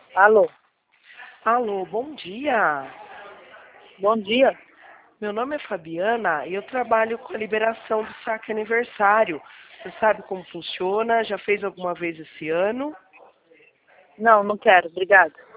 Alô, Alô, bom dia. bom dia. Meu nome é Fabiana e eu trabalho com a liberação do saque aniversário. Você sabe como funciona? Já fez alguma vez esse ano? Não, não quero, obrigada.